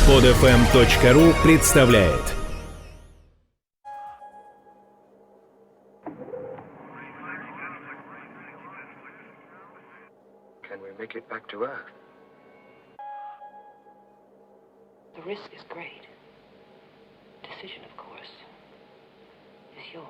Podfm.ru представляет. Can we make it back to Earth? The risk is great. Decision, of course, is yours.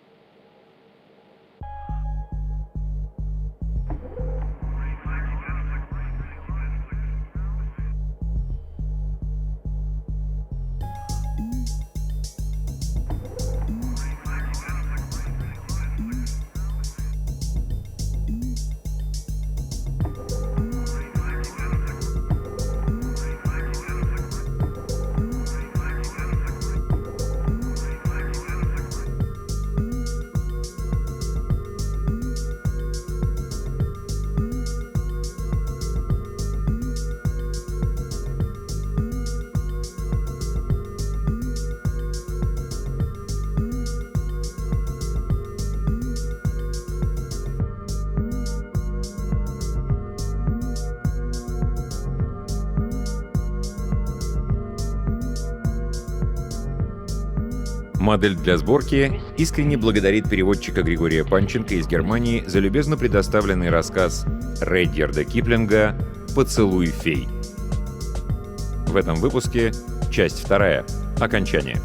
Модель для сборки искренне благодарит переводчика Григория Панченко из Германии за любезно предоставленный рассказ Редьярда Киплинга «Поцелуй фей». В этом выпуске часть 2. Окончание.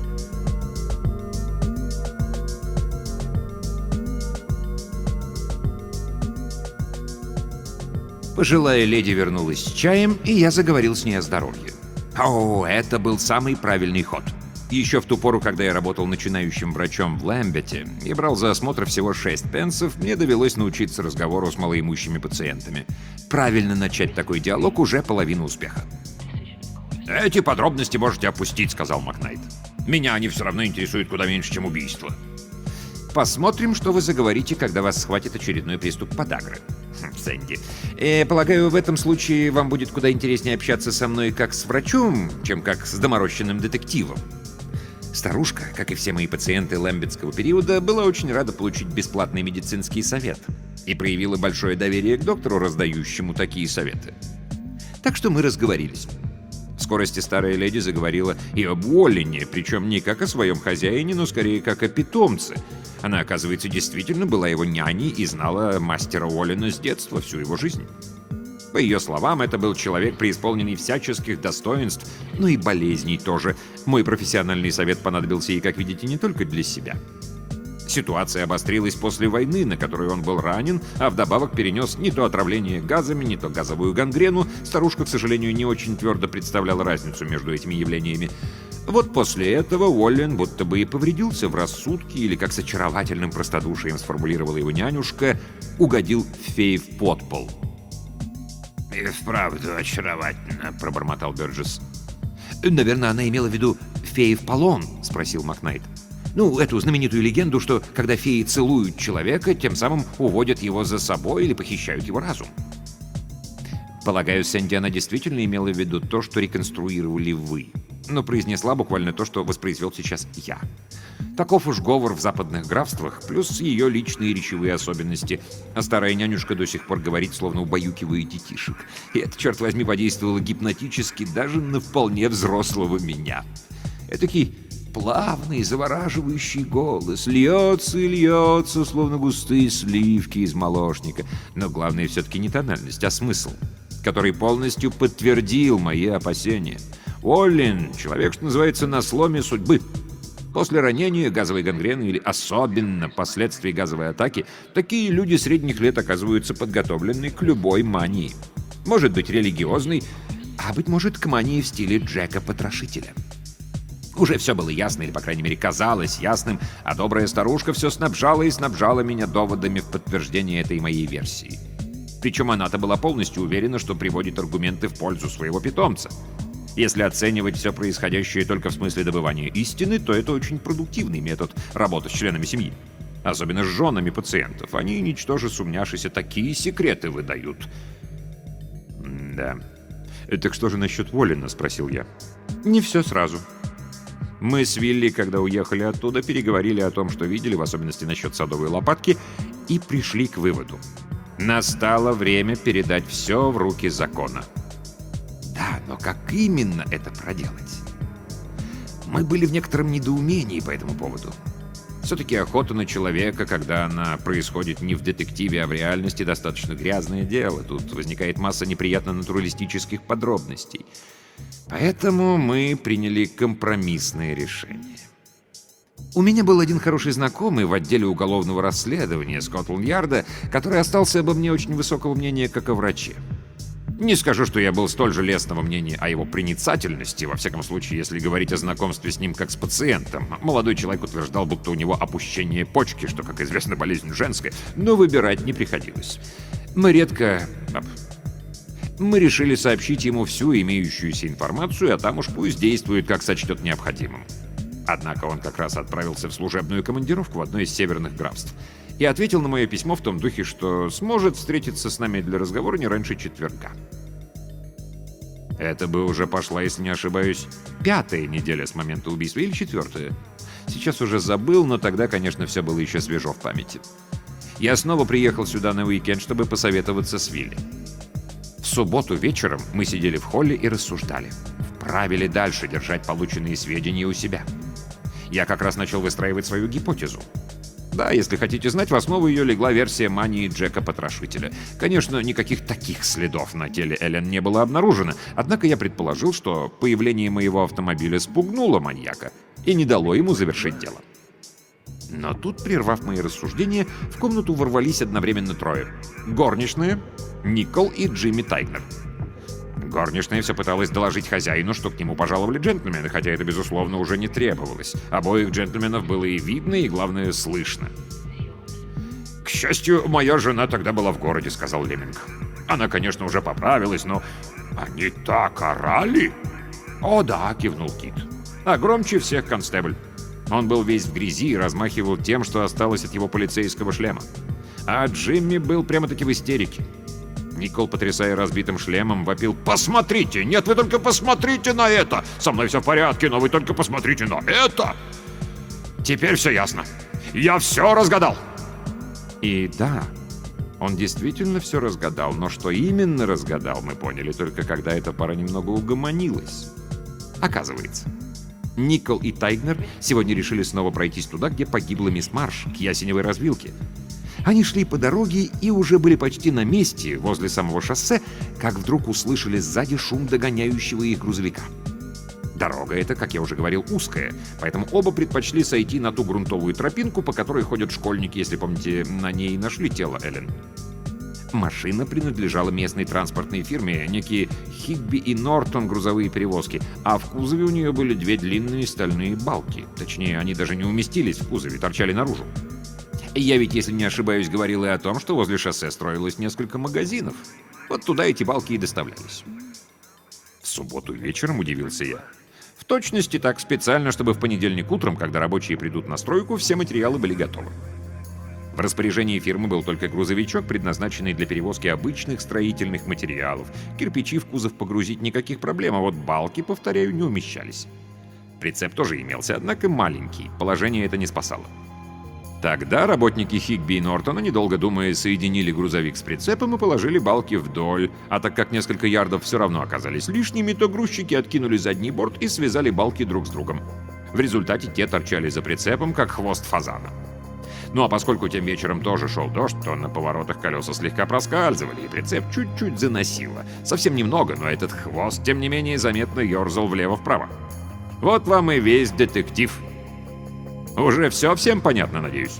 Пожилая леди вернулась с чаем, и я заговорил с ней о здоровье. О, это был самый правильный ход. Еще в ту пору, когда я работал начинающим врачом в Лэмбете и брал за осмотр всего 6 пенсов, мне довелось научиться разговору с малоимущими пациентами. Правильно начать такой диалог уже половина успеха. «Эти подробности можете опустить», — сказал Макнайт. «Меня они все равно интересуют куда меньше, чем убийство». «Посмотрим, что вы заговорите, когда вас схватит очередной приступ подагры». Сэнди. Полагаю, в этом случае вам будет куда интереснее общаться со мной как с врачом, чем как с доморощенным детективом. Старушка, как и все мои пациенты лэмбетского периода, была очень рада получить бесплатный медицинский совет и проявила большое доверие к доктору, раздающему такие советы. Так что мы разговорились. В скорости старая леди заговорила и об Уоллене, причем не как о своем хозяине, но скорее как о питомце. Она, оказывается, действительно была его няней и знала мастера Уоллена с детства, всю его жизнь. По ее словам, это был человек, преисполненный всяческих достоинств, но и болезней тоже. Мой профессиональный совет понадобился ей, как видите, не только для себя. Ситуация обострилась после войны, на которой он был ранен, а вдобавок перенес не то отравление газами, не то газовую гангрену. Старушка, к сожалению, не очень твердо представляла разницу между этими явлениями. Вот после этого Уоллен будто бы и повредился в рассудке, или, как с очаровательным простодушием сформулировала его нянюшка, угодил фее в подпол. «И вправду очаровательно», — пробормотал Бёрджесс. «Наверное, она имела в виду феи в полон», — спросил Макнайт. «Ну, эту знаменитую легенду, что когда феи целуют человека, тем самым уводят его за собой или похищают его разум». Полагаю, Сэнди, она действительно имела в виду то, что реконструировали вы, но произнесла буквально то, что воспроизвел сейчас я. Таков уж говор в западных графствах, плюс ее личные речевые особенности. А старая нянюшка до сих пор говорит, словно убаюкивая детишек. И это, черт возьми, подействовало гипнотически даже на вполне взрослого меня. Этакий плавный, завораживающий голос. Льется и льется, словно густые сливки из молочника. Но главное все-таки не тональность, а смысл, который полностью подтвердил мои опасения. Уоллен — человек, что называется, на сломе судьбы. После ранения, газовой гангрены или особенно последствий газовой атаки, такие люди средних лет оказываются подготовлены к любой мании. Может быть религиозной, а быть может к мании в стиле Джека Потрошителя. Уже все было ясно, или, по крайней мере, казалось ясным, а добрая старушка все снабжала и снабжала меня доводами в подтверждение этой моей версии. Причем она-то была полностью уверена, что приводит аргументы в пользу своего питомца. Если оценивать все происходящее только в смысле добывания истины, то это очень продуктивный метод работы с членами семьи. Особенно с женами пациентов. Они, ничтоже сумняшися, такие секреты выдают. Да. «Так что же насчет Уоллена?» — спросил я. «Не все сразу. Мы с Вилли, когда уехали оттуда, переговорили о том, что видели, в особенности насчет садовой лопатки, и пришли к выводу. Настало время передать все в руки закона». «Да, Но как именно это проделать? Мы были в некотором недоумении по этому поводу. Все-таки охота на человека, когда она происходит не в детективе, а в реальности, достаточно грязное дело. Тут возникает масса неприятно натуралистических подробностей. Поэтому мы приняли компромиссное решение. У меня был один хороший знакомый в отделе уголовного расследования Скотланд-Ярда, который остался обо мне очень высокого мнения, как о враче. Не скажу, что я был столь же лестного мнения о его проницательности, во всяком случае, если говорить о знакомстве с ним как с пациентом. Молодой человек утверждал, будто у него опущение почки, что, как известно, болезнь женская, но выбирать не приходилось. Мы решили сообщить ему всю имеющуюся информацию, а там уж пусть действует, как сочтет необходимым. Однако он как раз отправился в служебную командировку в одно из северных графств и ответил на мое письмо в том духе, что сможет встретиться с нами для разговора не раньше четверга. Это бы уже пошла, если не ошибаюсь, 5-я неделя с момента убийства или 4-я. Сейчас уже забыл, но тогда, конечно, все было еще свежо в памяти. Я снова приехал сюда на уикенд, чтобы посоветоваться с Вилли. В субботу вечером мы сидели в холле и рассуждали, вправе ли дальше держать полученные сведения у себя. Я как раз начал выстраивать свою гипотезу. Да, если хотите знать, в основу ее легла версия мании Джека-потрошителя. Конечно, никаких таких следов на теле Эллен не было обнаружено, однако я предположил, что появление моего автомобиля спугнуло маньяка и не дало ему завершить дело. Но тут, прервав мои рассуждения, в комнату ворвались одновременно трое. Горничная, Никол и Джимми Тайгнер. Горничная все пыталась доложить хозяину, что к нему пожаловали джентльмены, хотя это, безусловно, уже не требовалось. Обоих джентльменов было и видно, и, главное, слышно. «К счастью, моя жена тогда была в городе», — сказал Леминг. «Она, конечно, уже поправилась, но они так орали!» «О, да», — кивнул Кит. «А громче всех констебль. Он был весь в грязи и размахивал тем, что осталось от его полицейского шлема. А Джимми был прямо-таки в истерике. Никол, потрясая разбитым шлемом, вопил: «Посмотрите! Нет, вы только посмотрите на это! Со мной все в порядке, но вы только посмотрите на это!» Теперь все ясно. Я все разгадал. И да, он действительно все разгадал, но что именно разгадал, мы поняли только когда эта пара немного угомонилась. Оказывается, Никол и Тайгнер сегодня решили снова пройтись туда, где погибла мисс Марш, к Ясеневой развилке. Они шли по дороге и уже были почти на месте, возле самого шоссе, как вдруг услышали сзади шум догоняющего их грузовика. Дорога эта, как я уже говорил, узкая, поэтому оба предпочли сойти на ту грунтовую тропинку, по которой ходят школьники, если помните, на ней нашли тело Эллен. Машина принадлежала местной транспортной фирме, некие Хигби и Нортон грузовые перевозки, а в кузове у нее были две длинные стальные балки. Точнее, они даже не уместились в кузове, торчали наружу. Я ведь, если не ошибаюсь, говорил и о том, что возле шоссе строилось несколько магазинов. Вот туда эти балки и доставлялись. В субботу вечером, удивился я. В точности так, специально, чтобы в понедельник утром, когда рабочие придут на стройку, все материалы были готовы. В распоряжении фирмы был только грузовичок, предназначенный для перевозки обычных строительных материалов. Кирпичи в кузов погрузить никаких проблем, а вот балки, повторяю, не умещались. Прицеп тоже имелся, однако маленький, положение это не спасало. Тогда работники Хигби и Нортона, недолго думая, соединили грузовик с прицепом и положили балки вдоль, а так как несколько ярдов все равно оказались лишними, то грузчики откинули задний борт и связали балки друг с другом. В результате те торчали за прицепом, как хвост фазана. Ну а поскольку тем вечером тоже шел дождь, то на поворотах колеса слегка проскальзывали, и прицеп чуть-чуть заносило. Совсем немного, но этот хвост, тем не менее, заметно ерзал влево-вправо. Вот вам и весь детектив. Уже все всем понятно, надеюсь?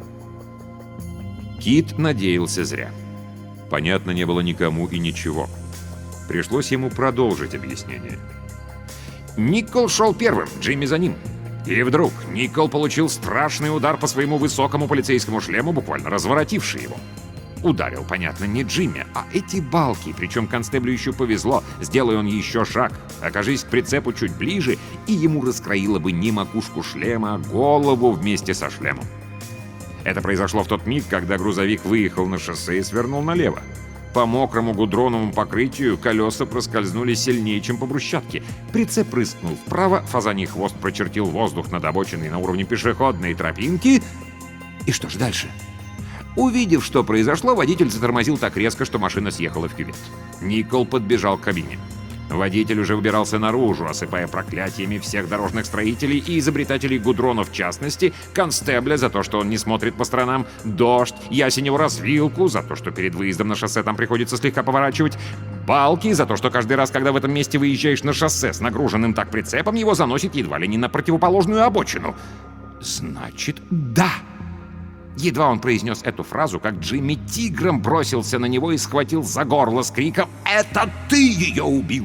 Кит надеялся зря. Понятно не было никому и ничего. Пришлось ему продолжить объяснение. Никол шел первым, Джимми за ним. И вдруг Никол получил страшный удар по своему высокому полицейскому шлему, буквально разворотивший его. Ударил, понятно, не Джимми, а эти балки, причем констеблю еще повезло, сделай он еще шаг, окажись к прицепу чуть ближе, и ему раскроило бы не макушку шлема, а голову вместе со шлемом. Это произошло в тот миг, когда грузовик выехал на шоссе и свернул налево. По мокрому гудроновому покрытию колеса проскользнули сильнее, чем по брусчатке. Прицеп прыскнул вправо, фазаний хвост прочертил воздух над обочиной на уровне пешеходной тропинки. И что ж дальше? Увидев, что произошло, водитель затормозил так резко, что машина съехала в кювет. Никол подбежал к кабине. Водитель уже выбирался наружу, осыпая проклятиями всех дорожных строителей и изобретателей гудрона в частности, констебля за то, что он не смотрит по сторонам, дождь, ясеневу развилку за то, что перед выездом на шоссе там приходится слегка поворачивать, балки за то, что каждый раз, когда в этом месте выезжаешь на шоссе с нагруженным так прицепом, его заносит едва ли не на противоположную обочину. Значит, да. Едва он произнес эту фразу, как Джимми тигром бросился на него и схватил за горло с криком «Это ты ее убил!».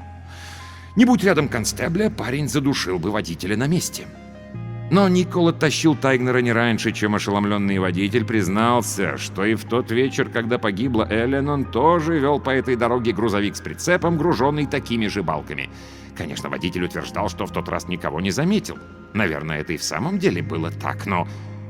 Не будь рядом констебля, парень задушил бы водителя на месте. Но Никол тащил Тайгнера не раньше, чем ошеломленный водитель признался, что и в тот вечер, когда погибла Эллен, он тоже вел по этой дороге грузовик с прицепом, груженный такими же балками. Конечно, водитель утверждал, что в тот раз никого не заметил. Наверное, это и в самом деле было так, но...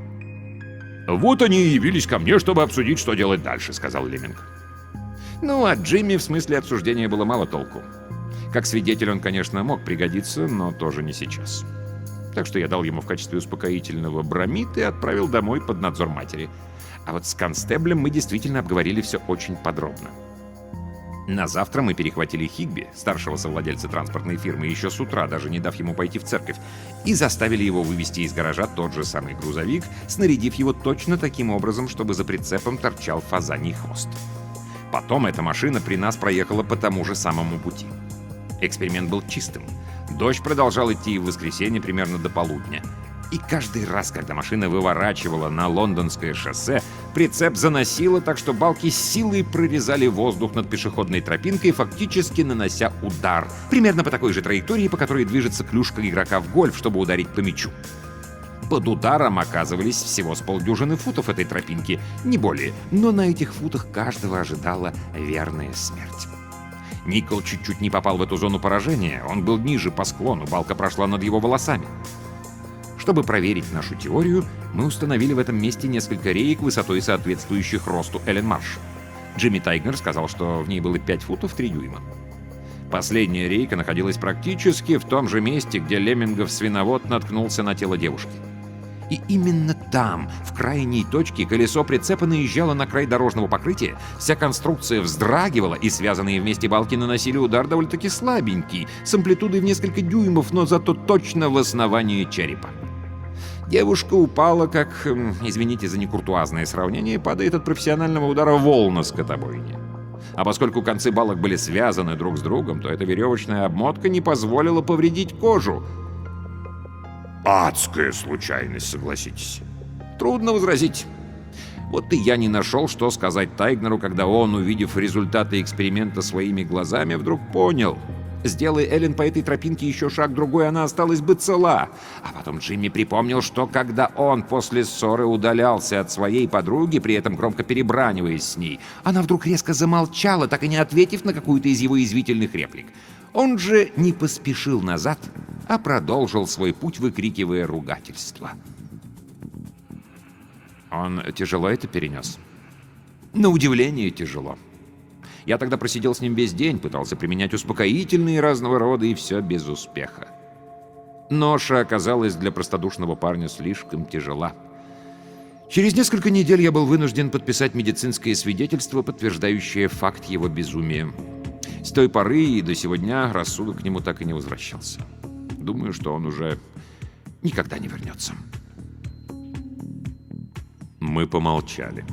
«Вот они и явились ко мне, чтобы обсудить, что делать дальше», — сказал Леминг. Ну, от Джимми в смысле обсуждения было мало толку. Как свидетель он, конечно, мог пригодиться, но тоже не сейчас. Так что я дал ему в качестве успокоительного бромид и отправил домой под надзор матери. А вот с констеблем мы действительно обговорили все очень подробно. На завтра мы перехватили Хигби, старшего совладельца транспортной фирмы, еще с утра, даже не дав ему пойти в церковь, и заставили его вывести из гаража тот же самый грузовик, снарядив его точно таким образом, чтобы за прицепом торчал фазаний хвост. Потом эта машина при нас проехала по тому же самому пути. Эксперимент был чистым. Дождь продолжал идти в воскресенье примерно до полудня. И каждый раз, когда машина выворачивала на лондонское шоссе, прицеп заносило так, что балки с силой прорезали воздух над пешеходной тропинкой, фактически нанося удар. Примерно по такой же траектории, по которой движется клюшка игрока в гольф, чтобы ударить по мячу. Под ударом оказывались всего с полдюжины футов этой тропинки, не более, но на этих футах каждого ожидала верная смерть. Никол чуть-чуть не попал в эту зону поражения, он был ниже по склону, балка прошла над его волосами. Чтобы проверить нашу теорию, мы установили в этом месте несколько реек высотой, соответствующих росту Эллен Марш. Джимми Тайгнер сказал, что в ней было 5 футов 3 дюйма. Последняя рейка находилась практически в том же месте, где Леммингов свиновод наткнулся на тело девушки. И именно там, в крайней точке, колесо прицепа наезжало на край дорожного покрытия, вся конструкция вздрагивала, и связанные вместе балки наносили удар довольно-таки слабенький, с амплитудой в несколько дюймов, но зато точно в основании черепа. Девушка упала, как, извините за некуртуазное сравнение, падает от профессионального удара волн на скотобойне. А поскольку концы балок были связаны друг с другом, то эта веревочная обмотка не позволила повредить кожу. Адская случайность, согласитесь. Трудно возразить. Вот и я не нашел, что сказать Тайгнеру, когда он, увидев результаты эксперимента своими глазами, вдруг понял. Сделай Эллен по этой тропинке еще шаг-другой, она осталась бы цела. А потом Джимми припомнил, что когда он после ссоры удалялся от своей подруги, при этом громко перебраниваясь с ней, она вдруг резко замолчала, так и не ответив на какую-то из его язвительных реплик. Он же не поспешил назад, а продолжил свой путь, выкрикивая ругательства. Он тяжело это перенес? На удивление тяжело. Я тогда просидел с ним весь день, пытался применять успокоительные разного рода, и все без успеха. Ноша оказалась для простодушного парня слишком тяжела. Через несколько недель я был вынужден подписать медицинское свидетельство, подтверждающее факт его безумия. С той поры и до сего дня рассудок к нему так и не возвращался. Думаю, что он уже никогда не вернется. Мы помолчали.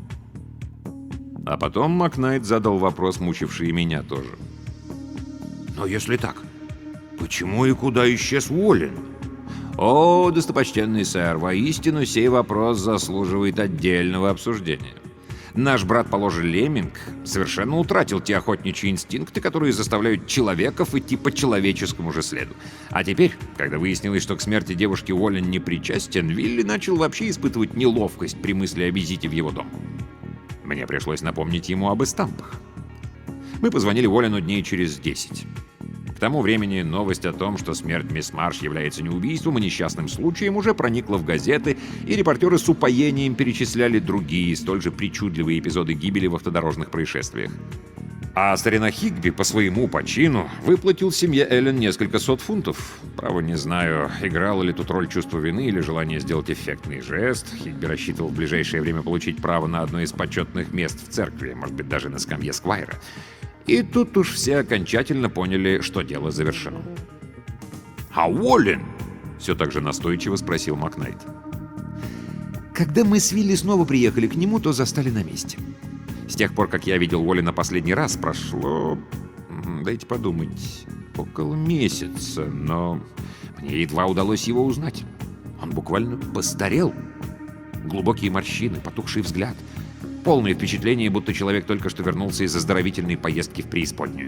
А потом Макнайт задал вопрос, мучивший меня тоже. «Но если так, почему и куда исчез Уоллен?» «О, достопочтенный сэр, воистину сей вопрос заслуживает отдельного обсуждения. Наш брат по ложе Лемминг совершенно утратил те охотничьи инстинкты, которые заставляют человеков идти по человеческому же следу. А теперь, когда выяснилось, что к смерти девушки Уоллен не причастен, Вилли начал вообще испытывать неловкость при мысли о визите в его дом. Мне пришлось напомнить ему об эстампах. Мы позвонили Уоллену дней через 10. К тому времени новость о том, что смерть мисс Марш является не убийством, а несчастным случаем, уже проникла в газеты, и репортеры с упоением перечисляли другие, столь же причудливые эпизоды гибели в автодорожных происшествиях. А старина Хигби по своему почину выплатил семье Эллен несколько сот фунтов. Право не знаю, играло ли тут роль чувство вины или желание сделать эффектный жест. Хигби рассчитывал в ближайшее время получить право на одно из почетных мест в церкви, может быть, даже на скамье сквайра. И тут уж все окончательно поняли, что дело завершено. «А Уоллен?» — все так же настойчиво спросил Макнайт. Когда мы с Вилли снова приехали к нему, то застали на месте. С тех пор, как я видел Уоллена последний раз, прошло, дайте подумать, около месяца, но мне едва удалось его узнать. Он буквально постарел. Глубокие морщины, потухший взгляд. Полное впечатление, будто человек только что вернулся из оздоровительной поездки в преисподнюю.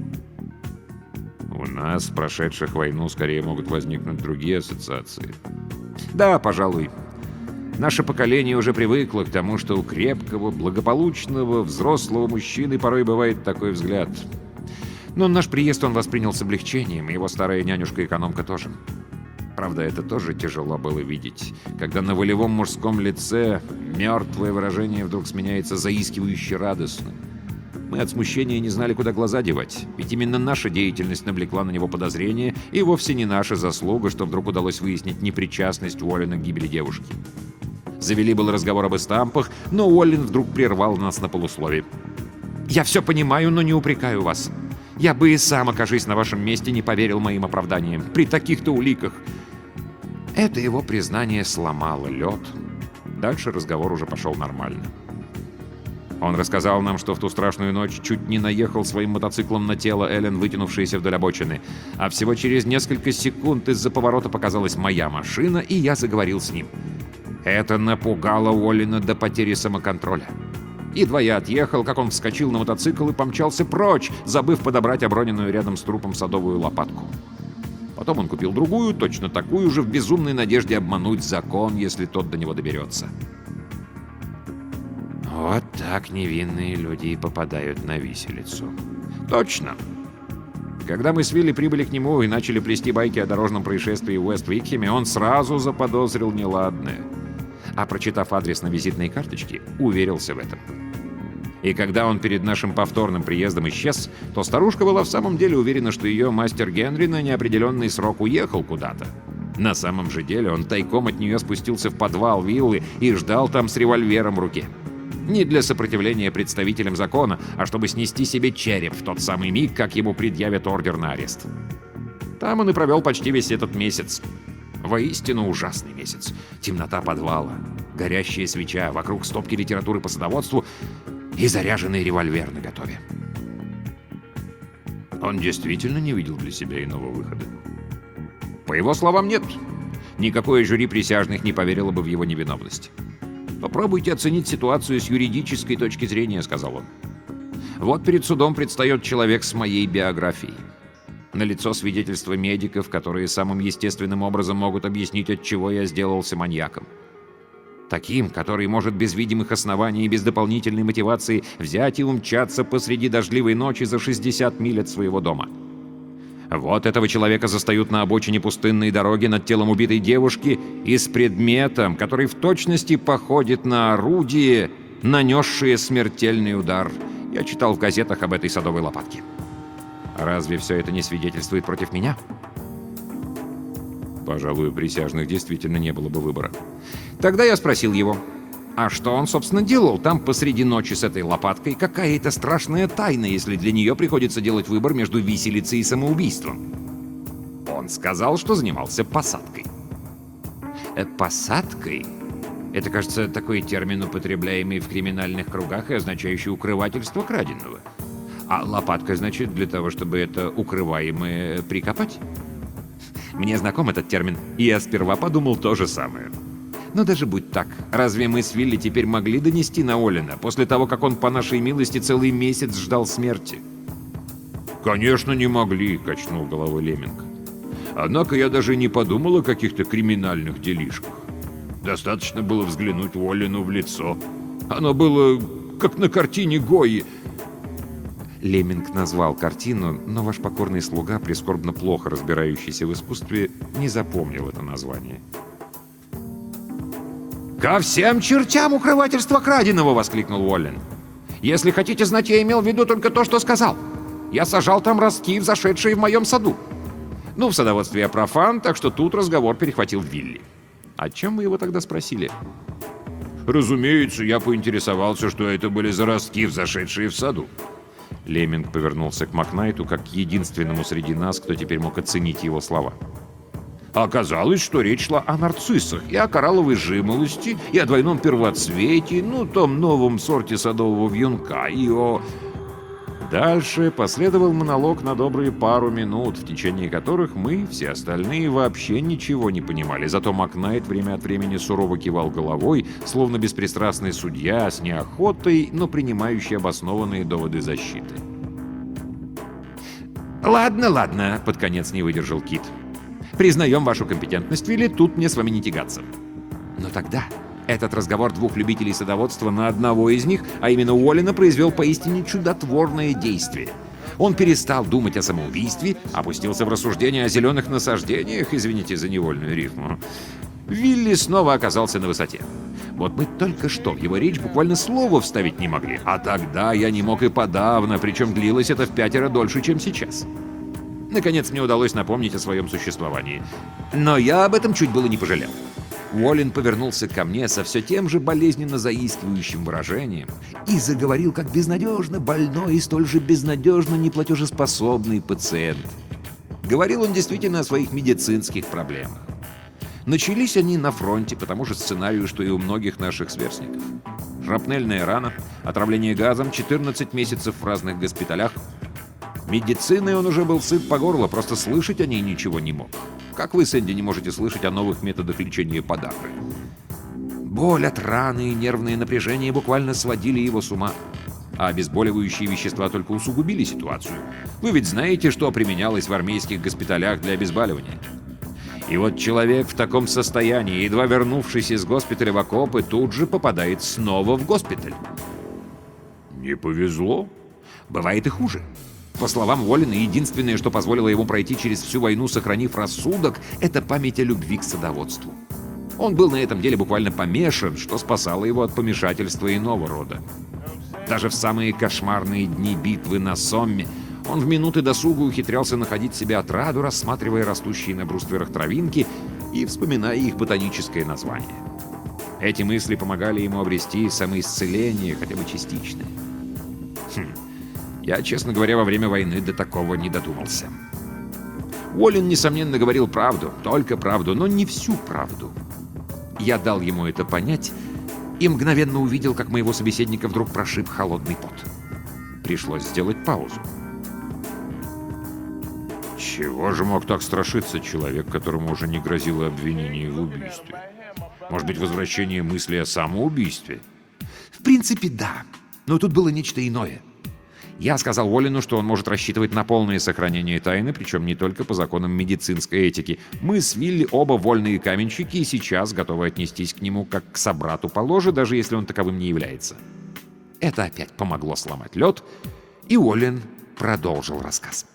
У нас, прошедших войну, скорее могут возникнуть другие ассоциации. Да, пожалуй. Наше поколение уже привыкло к тому, что у крепкого, благополучного, взрослого мужчины порой бывает такой взгляд. Но наш приезд он воспринял с облегчением, и его старая нянюшка-экономка тоже. Правда, это тоже тяжело было видеть, когда на волевом мужском лице мертвое выражение вдруг сменяется заискивающе радостным. Мы от смущения не знали, куда глаза девать, ведь именно наша деятельность навлекла на него подозрения, и вовсе не наша заслуга, что вдруг удалось выяснить непричастность Уоллена к гибели девушки. Завели был разговор об эстампах, но Уоллен вдруг прервал нас на полуслове. «Я все понимаю, но не упрекаю вас. Я бы и сам, окажись на вашем месте, не поверил моим оправданиям. При таких-то уликах». Это его признание сломало лед. Дальше разговор уже пошел нормально. Он рассказал нам, что в ту страшную ночь чуть не наехал своим мотоциклом на тело Эллен, вытянувшееся вдоль обочины. А всего через несколько секунд из-за поворота показалась моя машина, и я заговорил с ним. Это напугало Уоллена до потери самоконтроля. Едва я отъехал, как он вскочил на мотоцикл и помчался прочь, забыв подобрать оброненную рядом с трупом садовую лопатку. Потом он купил другую, точно такую же, в безумной надежде обмануть закон, если тот до него доберется. Вот так невинные люди и попадают на виселицу. Точно. Когда мы с Вилли прибыли к нему и начали плести байки о дорожном происшествии в Уэст-Викхеме, он сразу заподозрил неладное. А прочитав адрес на визитной карточке, уверился в этом. И когда он перед нашим повторным приездом исчез, то старушка была в самом деле уверена, что ее мастер Генри на неопределенный срок уехал куда-то. На самом же деле он тайком от нее спустился в подвал виллы и ждал там с револьвером в руке. Не для сопротивления представителям закона, а чтобы снести себе череп в тот самый миг, как ему предъявят ордер на арест. Там он и провел почти весь этот месяц. Воистину ужасный месяц. Темнота подвала, горящая свеча, вокруг стопки литературы по садоводству и заряженный револьвер наготове. Он действительно не видел для себя иного выхода. По его словам, нет. Никакое жюри присяжных не поверило бы в его невиновность. «Попробуйте оценить ситуацию с юридической точки зрения», — сказал он. «Вот перед судом предстает человек с моей биографией. Налицо свидетельства медиков, которые самым естественным образом могут объяснить, от чего я сделался маньяком. Таким, который может без видимых оснований и без дополнительной мотивации взять и умчаться посреди дождливой ночи за 60 миль от своего дома. Вот этого человека застают на обочине пустынной дороги над телом убитой девушки и с предметом, который в точности походит на орудие, нанесшее смертельный удар. Я читал в газетах об этой садовой лопатке. Разве все это не свидетельствует против меня?» Пожалуй, у присяжных действительно не было бы выбора. Тогда я спросил его, а что он, собственно, делал там посреди ночи с этой лопаткой? Какая это страшная тайна, если для нее приходится делать выбор между виселицей и самоубийством? Он сказал, что занимался посадкой. Посадкой? Это, кажется, такой термин, употребляемый в криминальных кругах и означающий укрывательство краденого. А лопатка, значит, для того, чтобы это укрываемое прикопать? Мне знаком этот термин, и я сперва подумал то же самое. Но даже будь так, разве мы с Вилли теперь могли донести на Уоллена после того, как он по нашей милости целый месяц ждал смерти? «Конечно, не могли», — качнул головой Леминг. «Однако я даже не подумал о каких-то криминальных делишках. Достаточно было взглянуть Уоллену в лицо. Оно было как на картине Гойи». Леминг назвал картину, но ваш покорный слуга, прискорбно плохо разбирающийся в искусстве, не запомнил это название. «Ко всем чертям укрывательство краденого!» — воскликнул Уоллен. «Если хотите знать, я имел в виду только то, что сказал. Я сажал там ростки, взошедшие в моем саду. Ну, в садоводстве я профан, так что тут разговор перехватил Вилли. О чем вы его тогда спросили?» «Разумеется, я поинтересовался, что это были за ростки, взошедшие в саду. Леминг повернулся к Макнайту как к единственному среди нас, кто теперь мог оценить его слова. Оказалось, что речь шла о нарциссах, и о коралловой жимолости, и о двойном первоцвете, том новом сорте садового вьюнка, и о... Дальше последовал монолог на добрые пару минут, в течение которых мы, все остальные, вообще ничего не понимали. Зато Макнайт время от времени сурово кивал головой, словно беспристрастный судья с неохотой, но принимающий обоснованные доводы защиты. «Ладно», — под конец не выдержал Кит. «Признаем вашу компетентность, Вилли, тут мне с вами не тягаться». Но тогда этот разговор двух любителей садоводства на одного из них, а именно Уоллена, произвел поистине чудотворное действие. Он перестал думать о самоубийстве, опустился в рассуждения о зеленых насаждениях, извините за невольную рифму. Вилли снова оказался на высоте. Вот мы только что в его речь буквально слова вставить не могли, а тогда я не мог и подавно, причем длилось это в 5 дольше, чем сейчас. Наконец мне удалось напомнить о своем существовании. Но я об этом чуть было не пожалел. Уоллен повернулся ко мне со все тем же болезненно заискивающим выражением и заговорил как безнадежно больной и столь же безнадежно неплатежеспособный пациент. Говорил он действительно о своих медицинских проблемах. Начались они на фронте по тому же сценарию, что и у многих наших сверстников. Шрапнельная рана, отравление газом, 14 месяцев в разных госпиталях. Медициной он уже был сыт по горло, просто слышать о ней ничего не мог. Как вы, Сэнди, не можете слышать о новых методах лечения подагры? Боль от раны и нервное напряжение буквально сводили его с ума. А обезболивающие вещества только усугубили ситуацию. Вы ведь знаете, что применялось в армейских госпиталях для обезболивания? И вот человек в таком состоянии, едва вернувшись из госпиталя в окопы, тут же попадает снова в госпиталь. Не повезло. Бывает и хуже. По словам Уоллена, единственное, что позволило ему пройти через всю войну, сохранив рассудок, это память о любви к садоводству. Он был на этом деле буквально помешан, что спасало его от помешательства иного рода. Даже в самые кошмарные дни битвы на Сомме он в минуты досуга ухитрялся находить себе отраду, рассматривая растущие на брустверах травинки и вспоминая их ботаническое название. Эти мысли помогали ему обрести самоисцеление, хотя бы частичное. Я, честно говоря, во время войны до такого не додумался. Уоллен, несомненно, говорил правду, только правду, но не всю правду. Я дал ему это понять и мгновенно увидел, как моего собеседника вдруг прошиб холодный пот. Пришлось сделать паузу. Чего же мог так страшиться человек, которому уже не грозило обвинение в убийстве? Может быть, возвращение мысли о самоубийстве? В принципе, да. Но тут было нечто иное. Я сказал Уоллену, что он может рассчитывать на полное сохранение тайны, причем не только по законам медицинской этики. Мы с Вилли оба вольные каменщики и сейчас готовы отнестись к нему как к собрату по ложе, даже если он таковым не является. Это опять помогло сломать лед, и Уоллен продолжил рассказ.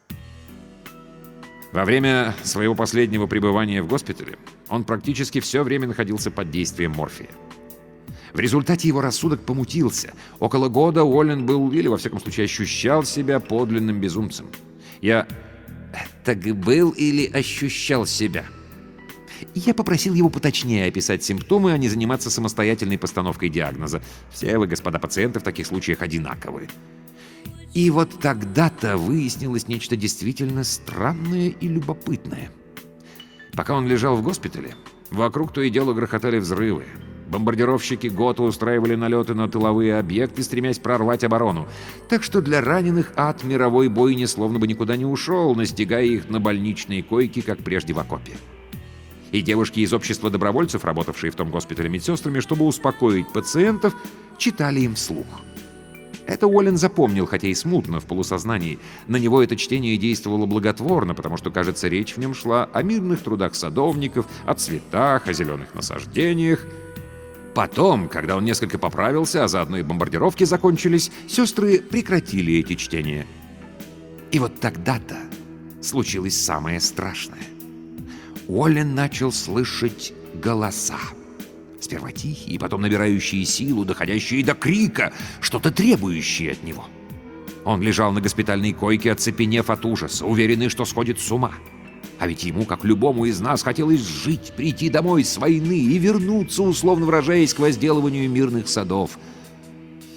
Во время своего последнего пребывания в госпитале он практически все время находился под действием морфия. В результате его рассудок помутился. Около года Уоллен был, или во всяком случае ощущал себя подлинным безумцем. Я так был или ощущал себя? Я попросил его поточнее описать симптомы, а не заниматься самостоятельной постановкой диагноза. Все вы, господа пациенты, в таких случаях одинаковы. И вот тогда-то выяснилось нечто действительно странное и любопытное. Пока он лежал в госпитале, вокруг то и дело грохотали взрывы. Бомбардировщики ГОТА устраивали налеты на тыловые объекты, стремясь прорвать оборону. Так что для раненых ад мировой бойни словно бы никуда не ушел, настигая их на больничные койки, как прежде в окопе. И девушки из общества добровольцев, работавшие в том госпитале медсестрами, чтобы успокоить пациентов, читали им вслух. Это Уоллен запомнил, хотя и смутно, в полусознании. На него это чтение действовало благотворно, потому что, кажется, речь в нем шла о мирных трудах садовников, о цветах, о зеленых насаждениях. Потом, когда он несколько поправился, а заодно и бомбардировки закончились, сестры прекратили эти чтения. И вот тогда-то случилось самое страшное. Уоллен начал слышать голоса. Сперва тихие, потом набирающие силу, доходящие до крика, что-то требующее от него. Он лежал на госпитальной койке, оцепенев от ужаса, уверенный, что сходит с ума. А ведь ему, как любому из нас, хотелось жить, прийти домой с войны и вернуться, условно выражаясь, к возделыванию мирных садов.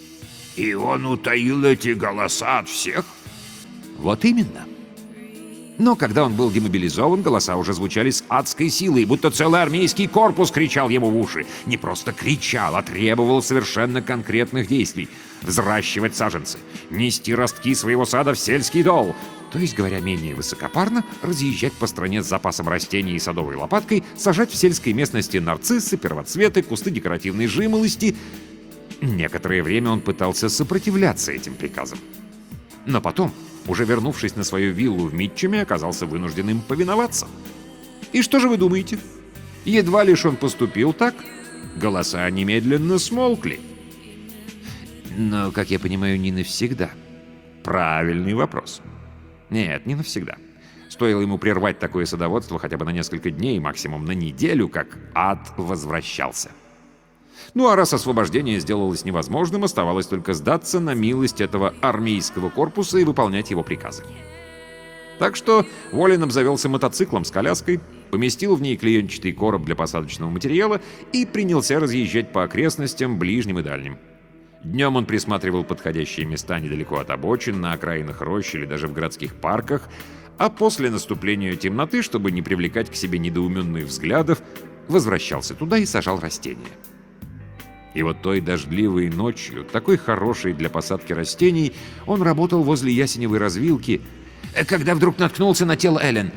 И он утаил эти голоса от всех? Вот именно. Но когда он был демобилизован, голоса уже звучали с адской силой, будто целый армейский корпус кричал ему в уши. Не просто кричал, а требовал совершенно конкретных действий. Взращивать саженцы, нести ростки своего сада в сельский дол. То есть, говоря менее высокопарно, разъезжать по стране с запасом растений и садовой лопаткой, сажать в сельской местности нарциссы, первоцветы, кусты декоративной жимолости. Некоторое время он пытался сопротивляться этим приказам. Но потом, уже вернувшись на свою виллу в Митчеме, оказался вынужден им повиноваться. И что же вы думаете? Едва лишь он поступил так, голоса немедленно смолкли. Но, как я понимаю, не навсегда. Правильный вопрос. Нет, не навсегда. Стоило ему прервать такое садоводство хотя бы на несколько дней, максимум на неделю, как ад возвращался. Ну а раз освобождение сделалось невозможным, оставалось только сдаться на милость этого армейского корпуса и выполнять его приказы. Так что Уоллен обзавелся мотоциклом с коляской, поместил в ней клеенчатый короб для посадочного материала и принялся разъезжать по окрестностям, ближним и дальним. Днем он присматривал подходящие места недалеко от обочин, на окраинах рощ или даже в городских парках, а после наступления темноты, чтобы не привлекать к себе недоуменных взглядов, возвращался туда и сажал растения. И вот той дождливой ночью, такой хорошей для посадки растений, он работал возле ясеневой развилки, когда вдруг наткнулся на тело Эллен.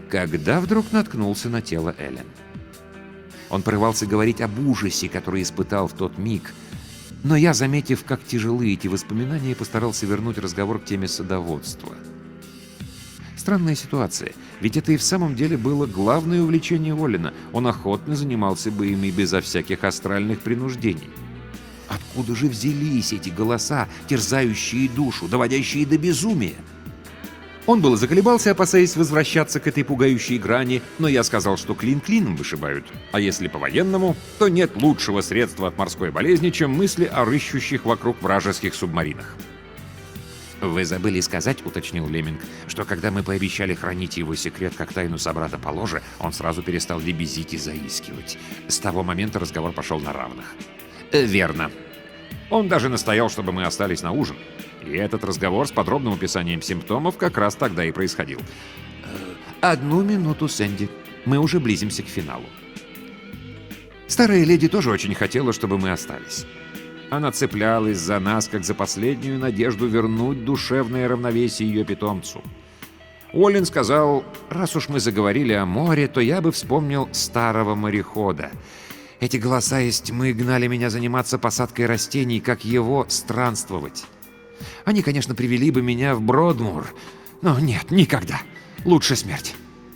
Он порывался говорить об ужасе, который испытал в тот миг, но я, заметив, как тяжелы эти воспоминания, постарался вернуть разговор к теме садоводства. Странная ситуация, ведь это и в самом деле было главное увлечение Уоллена. Он охотно занимался бы ими безо всяких астральных принуждений. Откуда же взялись эти голоса, терзающие душу, доводящие до безумия? Он было заколебался, опасаясь возвращаться к этой пугающей грани, но я сказал, что клин клином вышибают. А если по-военному, то нет лучшего средства от морской болезни, чем мысли о рыщущих вокруг вражеских субмаринах. «Вы забыли сказать, — уточнил Леминг, — что когда мы пообещали хранить его секрет как тайну собрата по ложе, он сразу перестал лебезить и заискивать. С того момента разговор пошел на равных». «Верно. Он даже настоял, чтобы мы остались на ужин. И этот разговор с подробным описанием симптомов как раз тогда и происходил». «Одну минуту, Сэнди. Мы уже близимся к финалу». Старая леди тоже очень хотела, чтобы мы остались. Она цеплялась за нас, как за последнюю надежду вернуть душевное равновесие ее питомцу. Уоллен сказал, раз уж мы заговорили о море, то я бы вспомнил старого морехода. Эти голоса из тьмы гнали меня заниматься посадкой растений, как его странствовать. Они, конечно, привели бы меня в Бродмур, но нет, никогда. Лучше смерть.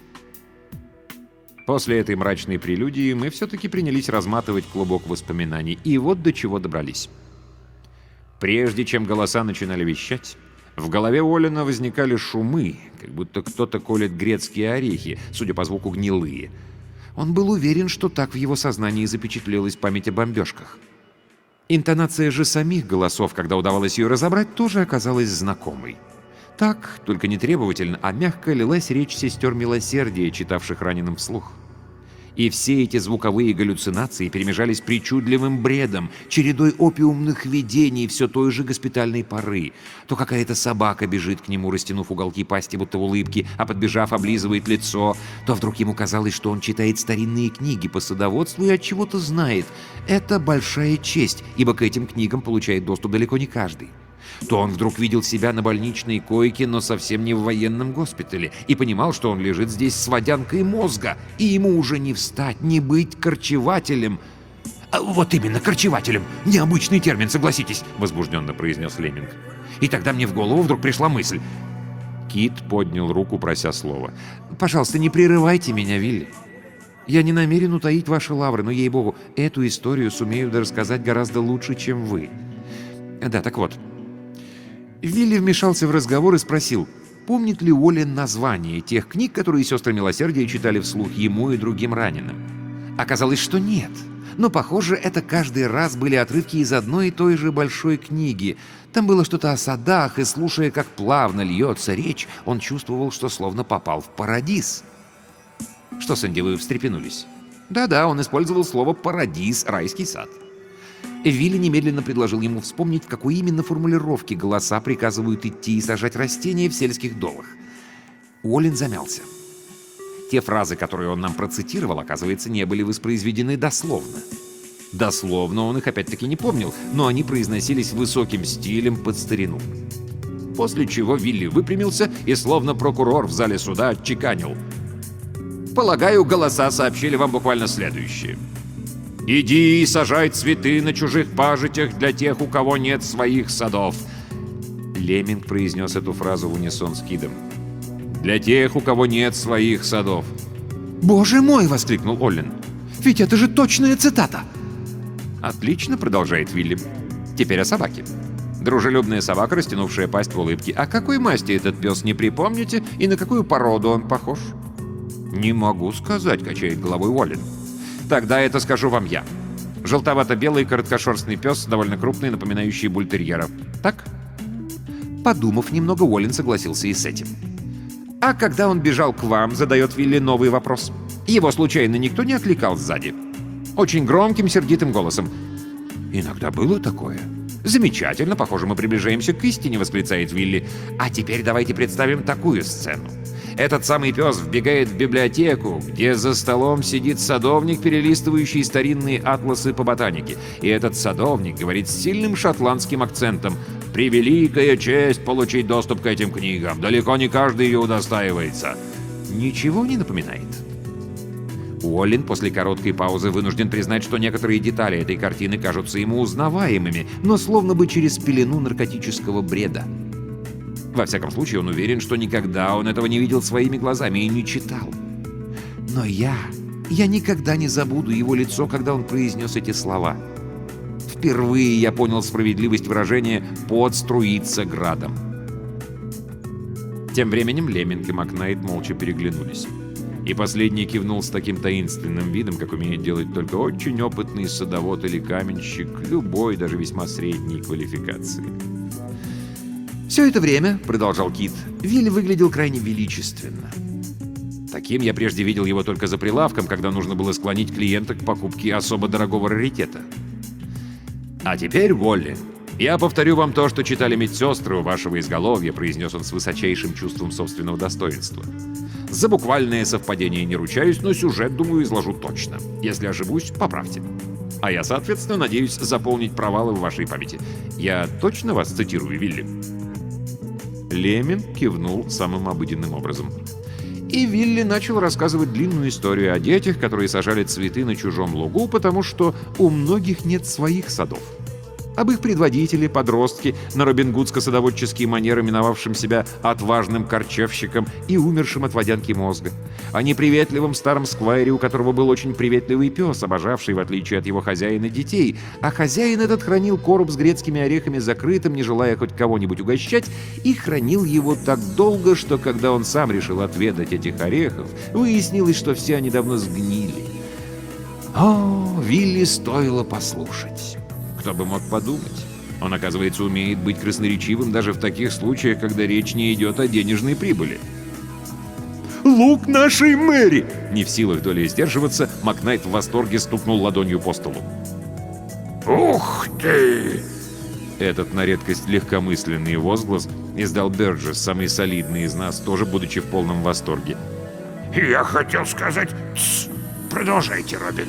После этой мрачной прелюдии мы все-таки принялись разматывать клубок воспоминаний, и вот до чего добрались. Прежде чем голоса начинали вещать, в голове Уоллена возникали шумы, как будто кто-то колет грецкие орехи, судя по звуку гнилые. Он был уверен, что так в его сознании запечатлелась память о бомбежках. Интонация же самих голосов, когда удавалось ее разобрать, тоже оказалась знакомой. Так, только не требовательно, а мягко лилась речь сестер милосердия, читавших раненым вслух. И все эти звуковые галлюцинации перемежались причудливым бредом, чередой опиумных видений все той же госпитальной поры. То какая-то собака бежит к нему, растянув уголки пасти, будто в улыбке, а подбежав, облизывает лицо. То вдруг ему казалось, что он читает старинные книги по садоводству и от чего-то знает. Это большая честь, ибо к этим книгам получает доступ далеко не каждый. То он вдруг видел себя на больничной койке, но совсем не в военном госпитале, и понимал, что он лежит здесь с водянкой мозга, и ему уже не встать, не быть корчевателем. «Вот именно, корчевателем! Необычный термин, согласитесь!» — возбужденно произнес Леминг. И тогда мне в голову вдруг пришла мысль. Кит поднял руку, прося слова. «Пожалуйста, не прерывайте меня, Вилли. Я не намерен утаить ваши лавры, но, ей-богу, эту историю сумею рассказать гораздо лучше, чем вы. Да, так вот». Вилли вмешался в разговор и спросил, помнит ли Уоллен название тех книг, которые сестры милосердия читали вслух ему и другим раненым. Оказалось, что нет. Но, похоже, это каждый раз были отрывки из одной и той же большой книги. Там было что-то о садах, и, слушая, как плавно льется речь, он чувствовал, что словно попал в парадиз. Что, Сэнди, вы встрепенулись? Да-да, он использовал слово «парадиз», «райский сад». Вилли немедленно предложил ему вспомнить, в какой именно формулировке голоса приказывают идти и сажать растения в сельских долах. Уоллен замялся. Те фразы, которые он нам процитировал, оказывается, не были воспроизведены дословно. Дословно он их опять-таки не помнил, но они произносились высоким стилем под старину. После чего Вилли выпрямился и, словно прокурор в зале суда, отчеканил: «Полагаю, голоса сообщили вам буквально следующее. «Иди и сажай цветы на чужих пажитях для тех, у кого нет своих садов». Лемминг произнес эту фразу в унисон с Кидом. «Для тех, у кого нет своих садов». «Боже мой!» — воскликнул Оллен. «Ведь это же точная цитата!» «Отлично», — продолжает Вилли. «Теперь о собаке. Дружелюбная собака, растянувшая пасть в улыбке. А какой масти этот пес, не припомните? И на какую породу он похож?» «Не могу сказать», — качает головой Уоллен. «Тогда это скажу вам я. Желтовато-белый короткошерстный пес, довольно крупный, напоминающий бультерьера. Так?» Подумав немного, Уоллен согласился и с этим. «А когда он бежал к вам», — задает Вилли новый вопрос. «Его случайно никто не окликал сзади?» Очень громким, сердитым голосом. «Иногда было такое». «Замечательно, похоже, мы приближаемся к истине», — восклицает Вилли. «А теперь давайте представим такую сцену. Этот самый пес вбегает в библиотеку, где за столом сидит садовник, перелистывающий старинные атласы по ботанике. И этот садовник говорит с сильным шотландским акцентом: «Превеликая честь получить доступ к этим книгам. Далеко не каждый ее удостаивается». Ничего не напоминает? Уоллен после короткой паузы вынужден признать, что некоторые детали этой картины кажутся ему узнаваемыми, но словно бы через пелену наркотического бреда. Во всяком случае, он уверен, что никогда он этого не видел своими глазами и не читал. Но я никогда не забуду его лицо, когда он произнес эти слова. Впервые я понял справедливость выражения «пот струится градом». Тем временем Лемминг и Макнайт молча переглянулись. И последний кивнул с таким таинственным видом, как умеет делать только очень опытный садовод или каменщик любой, даже весьма средней квалификации. «Все это время, — продолжал Кид, — Вилли выглядел крайне величественно. Таким я прежде видел его только за прилавком, когда нужно было склонить клиента к покупке особо дорогого раритета. А теперь, Уоллен, я повторю вам то, что читали медсестры у вашего изголовья», — произнес он с высочайшим чувством собственного достоинства. «За буквальное совпадение не ручаюсь, но сюжет, думаю, изложу точно. Если ошибусь, поправьте. А я, соответственно, надеюсь заполнить провалы в вашей памяти. Я точно вас цитирую, Вилли?» Лемминг кивнул самым обыденным образом. И Вилли начал рассказывать длинную историю о детях, которые сажали цветы на чужом лугу, потому что у многих нет своих садов. Об их предводителе, подростке, на робингудско-садоводческие манеры, миновавшем себя отважным корчевщиком и умершим от водянки мозга. О неприветливом старом сквайре, у которого был очень приветливый пес, обожавший, в отличие от его хозяина, детей. А хозяин этот хранил короб с грецкими орехами закрытым, не желая хоть кого-нибудь угощать, и хранил его так долго, что когда он сам решил отведать этих орехов, выяснилось, что все они давно сгнили. О, Вилли стоило послушать. Кто бы мог подумать? Он, оказывается, умеет быть красноречивым даже в таких случаях, когда речь не идет о денежной прибыли. «Лук нашей Мэри!» Не в силах долей сдерживаться, Макнайт в восторге стукнул ладонью по столу. «Ух ты!» Этот на редкость легкомысленный возглас издал Бёрджесс, самый солидный из нас, тоже будучи в полном восторге. «Я хотел сказать... Тсс, продолжайте, Робин».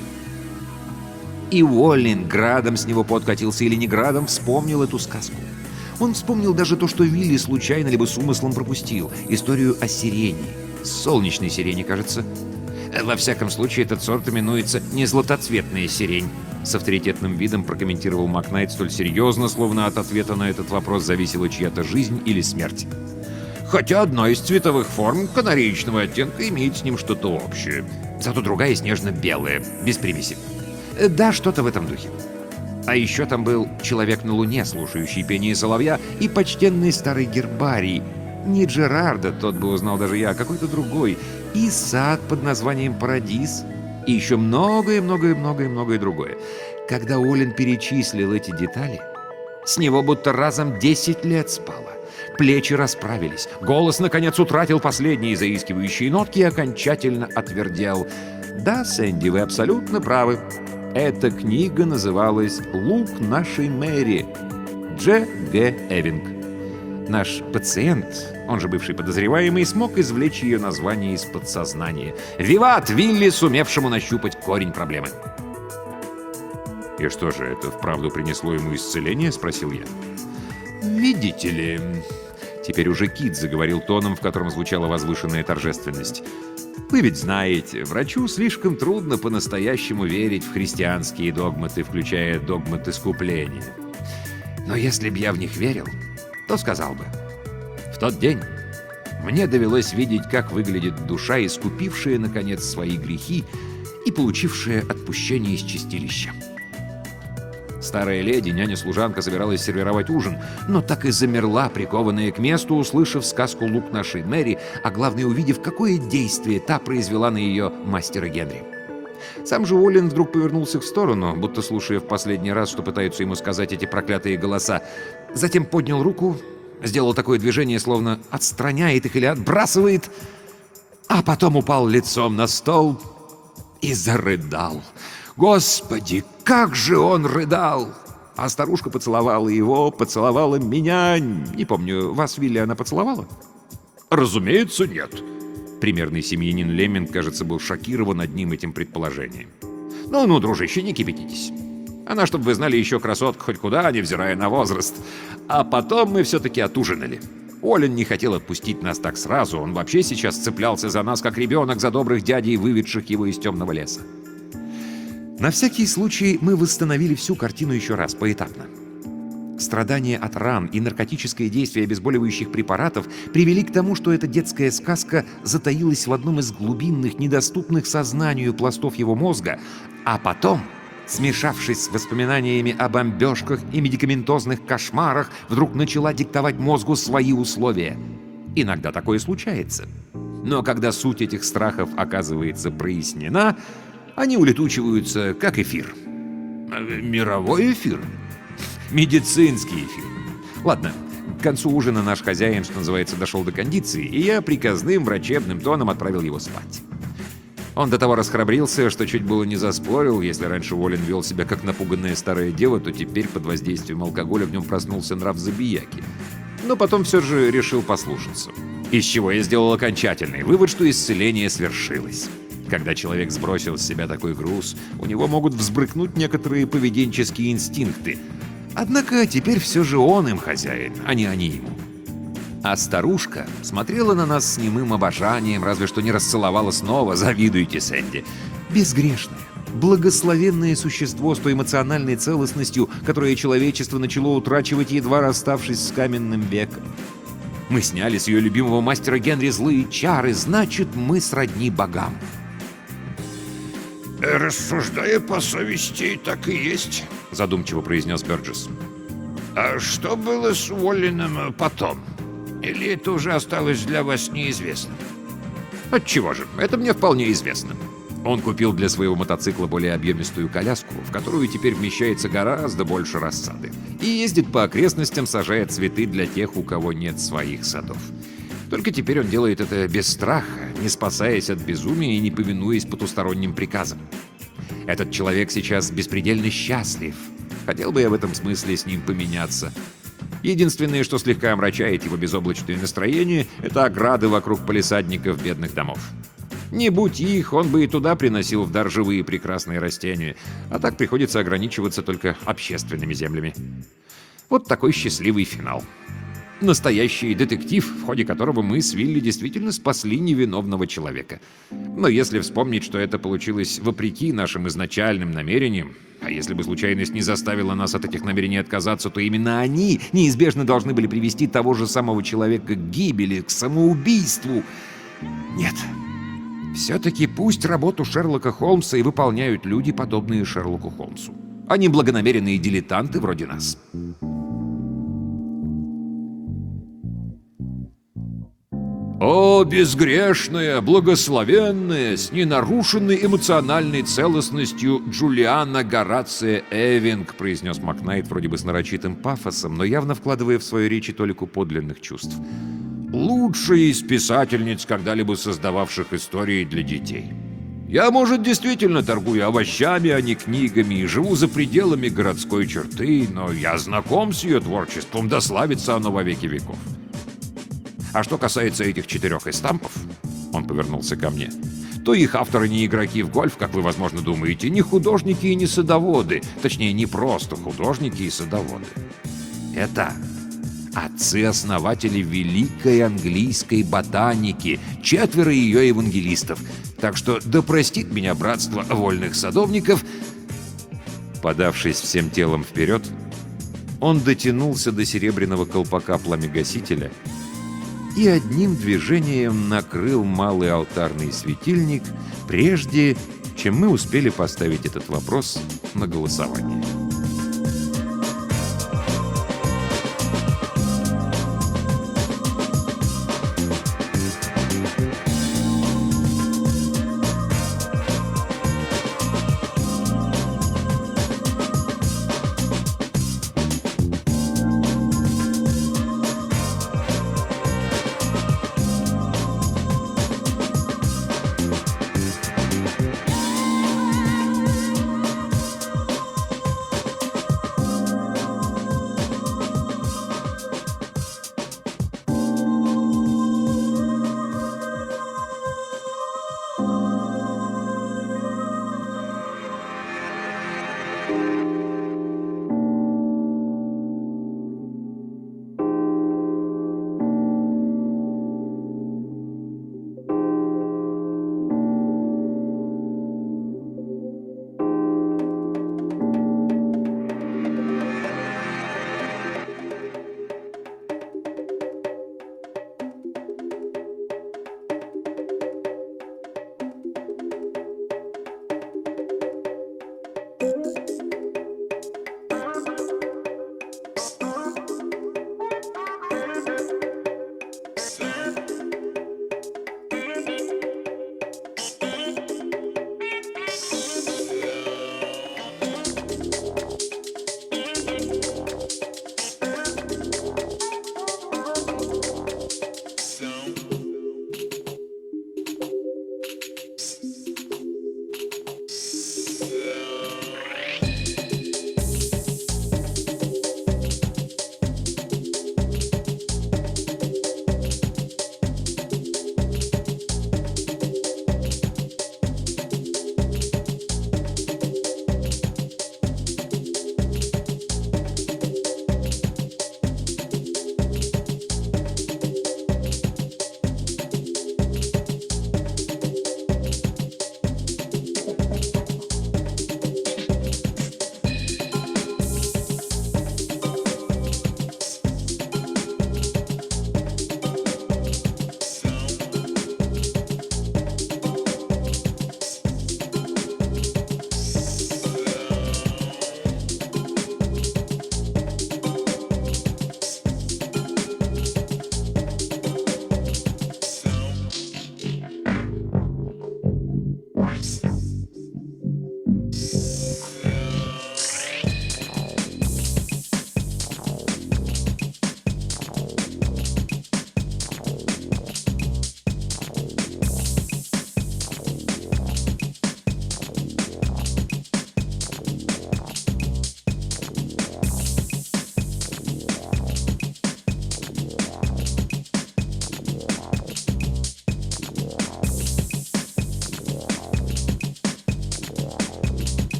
И Уоллен, градом с него подкатился или не градом, вспомнил эту сказку. Он вспомнил даже то, что Вилли случайно либо с умыслом пропустил. Историю о сирене. Солнечной сирене, кажется. Во всяком случае, этот сорт именуется не златоцветная сирень. С авторитетным видом прокомментировал Макнайт столь серьезно, словно от ответа на этот вопрос зависела чья-то жизнь или смерть. Хотя одна из цветовых форм канареечного оттенка имеет с ним что-то общее. Зато другая снежно-белая, без примеси. Да, что-то в этом духе. А еще там был человек на Луне, слушающий пение соловья, и почтенный старый гербарий. Не Джерарда, тот бы узнал даже я, а какой-то другой. И сад под названием «Парадис». И еще многое-многое-многое-многое другое. Когда Уоллен перечислил эти детали, с него будто разом 10 лет спало. Плечи расправились. Голос, наконец, утратил последние заискивающие нотки и окончательно отвердел. «Да, Сэнди, вы абсолютно правы. Эта книга называлась «Лук нашей Мэри» Дж. Г. Эвинг. Наш пациент, он же бывший подозреваемый, смог извлечь ее название из подсознания. Виват Вилли, сумевшему нащупать корень проблемы. «И что же, это вправду принесло ему исцеление?» — спросил я. «Видите ли...» Теперь уже Кит заговорил тоном, в котором звучала возвышенная торжественность. «Вы ведь знаете, врачу слишком трудно по-настоящему верить в христианские догматы, включая догмат искупления. Но если б я в них верил, то сказал бы: в тот день мне довелось видеть, как выглядит душа, искупившая, наконец, свои грехи и получившая отпущение из чистилища. Старая леди, няня-служанка, собиралась сервировать ужин, но так и замерла, прикованная к месту, услышав сказку «Лук нашей Мэри», а главное, увидев, какое действие та произвела на ее мастера Генри. Сам же Уоллен вдруг повернулся в сторону, будто слушая в последний раз, что пытаются ему сказать эти проклятые голоса. Затем поднял руку, сделал такое движение, словно отстраняет их или отбрасывает, а потом упал лицом на стол и зарыдал. Господи, как же он рыдал! А старушка поцеловала его, поцеловала меня. Не помню, вас, Вилли, она поцеловала? Разумеется, нет. Примерный семьянин Лемминг, кажется, был шокирован одним этим предположением. Ну, дружище, не кипятитесь. Она, чтобы вы знали, еще красотка хоть куда, невзирая на возраст. А потом мы все-таки отужинали. Уоллен не хотел отпустить нас так сразу. Он вообще сейчас цеплялся за нас, как ребенок за добрых дядей, выведших его из темного леса. На всякий случай мы восстановили всю картину еще раз, поэтапно. Страдания от ран и наркотическое действие обезболивающих препаратов привели к тому, что эта детская сказка затаилась в одном из глубинных, недоступных сознанию пластов его мозга, а потом, смешавшись с воспоминаниями о бомбежках и медикаментозных кошмарах, вдруг начала диктовать мозгу свои условия. Иногда такое случается. Но когда суть этих страхов оказывается прояснена, они улетучиваются, как эфир. Мировой эфир? Медицинский эфир. Ладно, к концу ужина наш хозяин, что называется, дошел до кондиции, и я приказным врачебным тоном отправил его спать. Он до того расхрабрился, что чуть было не заспорил. Если раньше Уоллен вел себя как напуганная старая дева, то теперь под воздействием алкоголя в нем проснулся нрав забияки. Но потом все же решил послушаться. Из чего я сделал окончательный вывод, что исцеление свершилось. Когда человек сбросил с себя такой груз, у него могут взбрыкнуть некоторые поведенческие инстинкты. Однако теперь все же он им хозяин, а не они ему. А старушка смотрела на нас с немым обожанием, разве что не расцеловала снова, завидуйте, Сэнди. Безгрешное, благословенное существо с той эмоциональной целостностью, которое человечество начало утрачивать, едва расставшись с каменным веком. Мы сняли с ее любимого мастера Генри злые чары, значит, мы сродни богам. «Рассуждая по совести, так и есть», — задумчиво произнес Бёрджесс. «А что было с Уолленом потом? Или это уже осталось для вас неизвестным?» Отчего же, это мне вполне известно. Он купил для своего мотоцикла более объемистую коляску, в которую теперь вмещается гораздо больше рассады, и ездит по окрестностям, сажая цветы для тех, у кого нет своих садов. Только теперь он делает это без страха, не спасаясь от безумия и не повинуясь потусторонним приказам. Этот человек сейчас беспредельно счастлив. Хотел бы я в этом смысле с ним поменяться. Единственное, что слегка омрачает его безоблачное настроение, это ограды вокруг палисадников бедных домов. Не будь их, он бы и туда приносил в дар живые прекрасные растения, а так приходится ограничиваться только общественными землями. Вот такой счастливый финал. Настоящий детектив, в ходе которого мы с Вилли действительно спасли невиновного человека. Но если вспомнить, что это получилось вопреки нашим изначальным намерениям, а если бы случайность не заставила нас от этих намерений отказаться, то именно они неизбежно должны были привести того же самого человека к гибели, к самоубийству. Нет. Все-таки пусть работу Шерлока Холмса и выполняют люди, подобные Шерлоку Холмсу, а не благонамеренные дилетанты вроде нас. «О, безгрешная, благословенная, с ненарушенной эмоциональной целостностью Джулиана Горация Эвинг», произнес Макнайт вроде бы с нарочитым пафосом, но явно вкладывая в свою речь толику подлинных чувств. «Лучшая из писательниц, когда-либо создававших истории для детей. Я, может, действительно торгую овощами, а не книгами, и живу за пределами городской черты, но я знаком с ее творчеством, да славится оно во веки веков. А что касается этих 4 эстампов, он повернулся ко мне, то их авторы не игроки в гольф, как вы, возможно, думаете, не художники и не садоводы, точнее, не просто художники и садоводы. Это отцы-основатели великой английской ботаники, 4 ее евангелистов. Так что да простит меня братство вольных садовников. Подавшись всем телом вперед, он дотянулся до серебряного колпака пламегасителя и одним движением накрыл малый алтарный светильник, прежде чем мы успели поставить этот вопрос на голосование.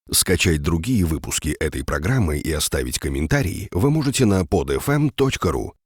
Скачать другие выпуски этой программы и оставить комментарии вы можете на podfm.ru.